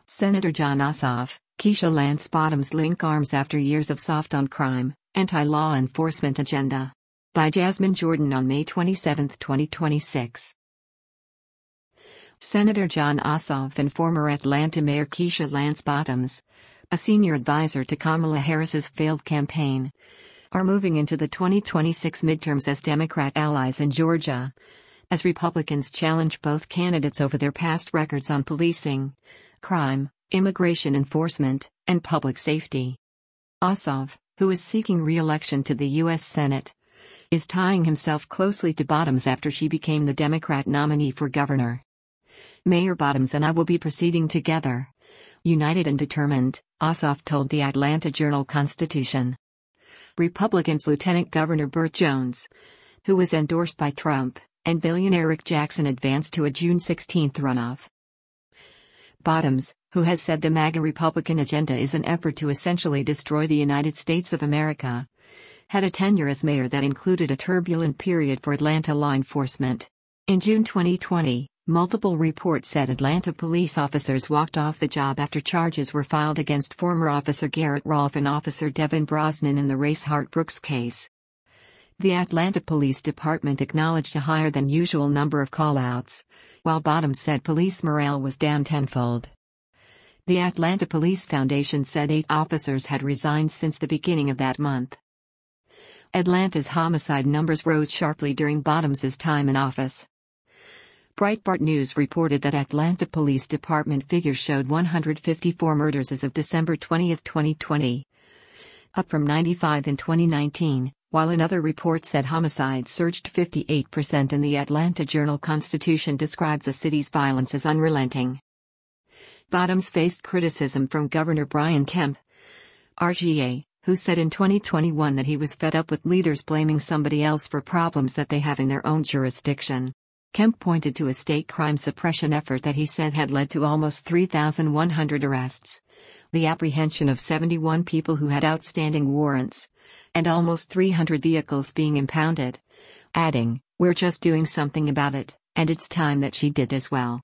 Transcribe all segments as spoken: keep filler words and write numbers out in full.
Senator Jon Ossoff, Keisha Lance Bottoms link arms after years of soft on crime, anti-law enforcement agenda. By Jasmine Jordan on May twenty-seventh, twenty twenty-six. Senator Jon Ossoff and former Atlanta Mayor Keisha Lance Bottoms, a senior advisor to Kamala Harris's failed campaign, are moving into the twenty twenty-six midterms as Democrat allies in Georgia, as Republicans challenge both candidates over their past records on policing, crime, immigration enforcement, and public safety. Ossoff, who is seeking re-election to the U S Senate, is tying himself closely to Bottoms after she became the Democrat nominee for governor. Mayor Bottoms and I will be proceeding together, united and determined, Ossoff told the Atlanta Journal-Constitution. Republicans Lieutenant Governor Burt Jones, who was endorsed by Trump, and billionaire Rick Jackson advanced to a June sixteenth runoff. Bottoms, who has said the MAGA Republican agenda is an effort to essentially destroy the United States of America, had a tenure as mayor that included a turbulent period for Atlanta law enforcement. In June twenty twenty, multiple reports said Atlanta police officers walked off the job after charges were filed against former Officer Garrett Rolfe and Officer Devin Brosnan in the Racehart Brooks case. The Atlanta Police Department acknowledged a higher than usual number of call-outs, while Bottoms said police morale was down tenfold. The Atlanta Police Foundation said eight officers had resigned since the beginning of that month. Atlanta's homicide numbers rose sharply during Bottoms's time in office. Breitbart News reported that Atlanta Police Department figures showed one hundred fifty-four murders as of December twentieth, twenty twenty, up from ninety-five in twenty nineteen, while another report said homicides surged fifty-eight percent. In the Atlanta Journal-Constitution described the city's violence as unrelenting. Bottoms faced criticism from Governor Brian Kemp, R G A, who said in twenty twenty-one that he was fed up with leaders blaming somebody else for problems that they have in their own jurisdiction. Kemp pointed to a state crime suppression effort that he said had led to almost three thousand one hundred arrests, the apprehension of seventy-one people who had outstanding warrants, and almost three hundred vehicles being impounded, adding, "We're just doing something about it, and it's time that she did as well."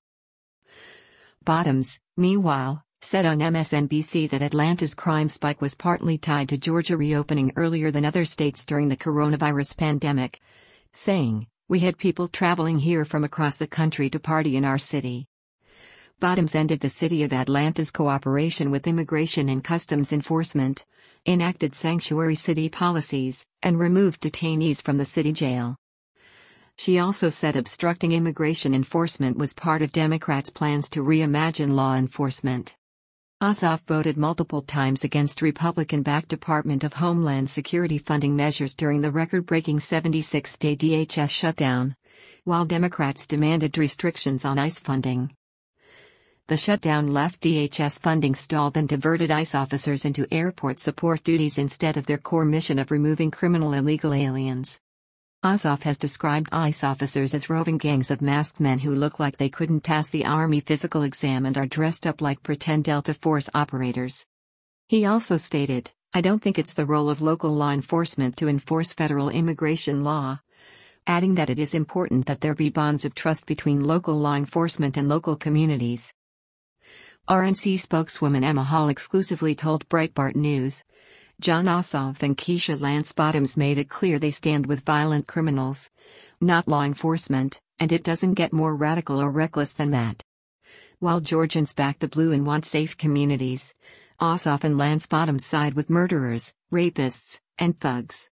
Bottoms, meanwhile, said on M S N B C that Atlanta's crime spike was partly tied to Georgia reopening earlier than other states during the coronavirus pandemic, saying, "We had people traveling here from across the country to party in our city." Bottoms ended the city of Atlanta's cooperation with Immigration and Customs Enforcement, enacted sanctuary city policies, and removed detainees from the city jail. She also said obstructing immigration enforcement was part of Democrats' plans to reimagine law enforcement. Ossoff voted multiple times against Republican-backed Department of Homeland Security funding measures during the record-breaking seventy-six day D H S shutdown, while Democrats demanded restrictions on ICE funding. The shutdown left D H S funding stalled and diverted ICE officers into airport support duties instead of their core mission of removing criminal illegal aliens. Ossoff has described ICE officers as roving gangs of masked men who look like they couldn't pass the Army physical exam and are dressed up like pretend Delta Force operators. He also stated, "I don't think it's the role of local law enforcement to enforce federal immigration law," adding that it is important that there be bonds of trust between local law enforcement and local communities. R N C spokeswoman Emma Hall exclusively told Breitbart News, "Jon Ossoff and Keisha Lance Bottoms made it clear they stand with violent criminals, not law enforcement, and it doesn't get more radical or reckless than that." While Georgians back the blue and want safe communities, Ossoff and Lance Bottoms side with murderers, rapists, and thugs.